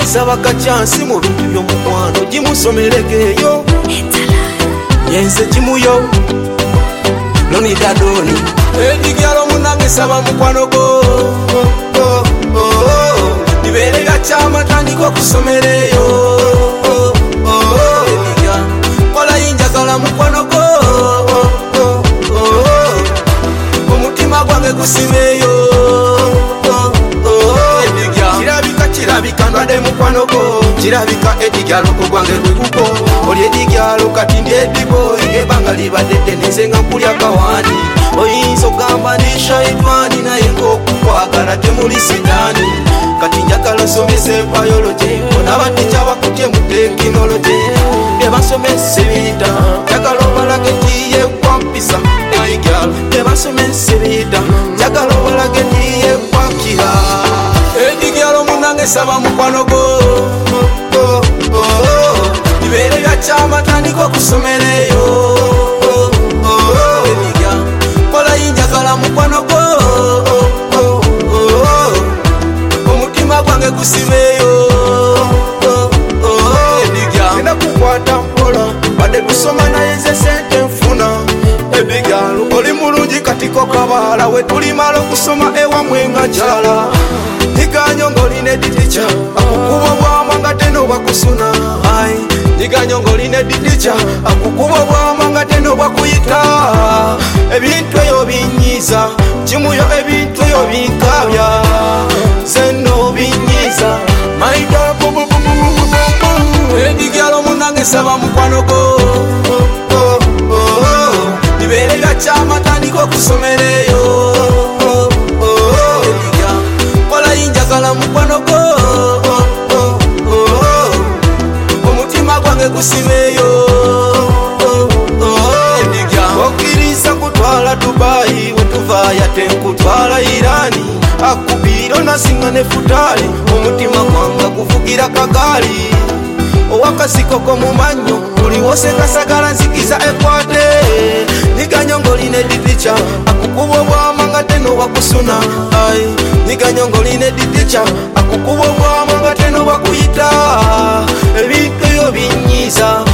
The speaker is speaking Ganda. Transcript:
saba kachansi mu bintu by'omukwano gimusomerekeyo yenze kimuyo Lonidadoni edigyalo munange saba mukwano go nibeerera kyamatandika okusomereyo ediga kola yinjagala mukwano go omutima gwange gusimeyo kirabika ndwadde mukwano go kirabika edigyalo gwange gwekuko oli edigyalo kati ndi ediboyi ebanga libadde ddene nga nkulya kawani oyinza ogamba ndi shaitani naye ng'okukwagala temuli sitaani kati njagala nsomese biology onabadde kyabakutye mu tekinology ebasomesa ebiyita njagala obalage nti yekwampisa edigyalo ebasomesa ebiyita njagala obalage nti yekwakira edigyalo munange saba mukwano go nibeerera kyamatandika okusomereyo ediga kola yinjagala mukwano go omutima gwange gusimeyo ediga enda kukwata mpola badde tusoma naye nze sente nfuna ebigyalo oli mulungi katiko kabaala we tulimala okusoma ewamwe nga jala niganyo ng'olina editica akukuba obwama nga teno bwakusuna niganyo ng'olina editica akukuba obwama nga teno bwakuyita ebintu eyo binyiiza kimuyo ebintu eyo binkabya zeno binyiiza maida edigyalo munange saba mukwano go nibeerera kyamatandika okusomereyo njagala mukwano go omutima gwange gusimeyo okkiriza kutwala Dubai wetuvaya tenkutwala Irani akubiro nasinga ne futali omutima gwange guvugira kagali owakasikoko mu mannyo buli wose kasagala nzikiza ekwate niganyo ng'olina editica akukuba obwama nga teno bwakusuna niganyo ng'olina editica akukuba obwama nga teno bwakuyita ebintu eyo binyiiza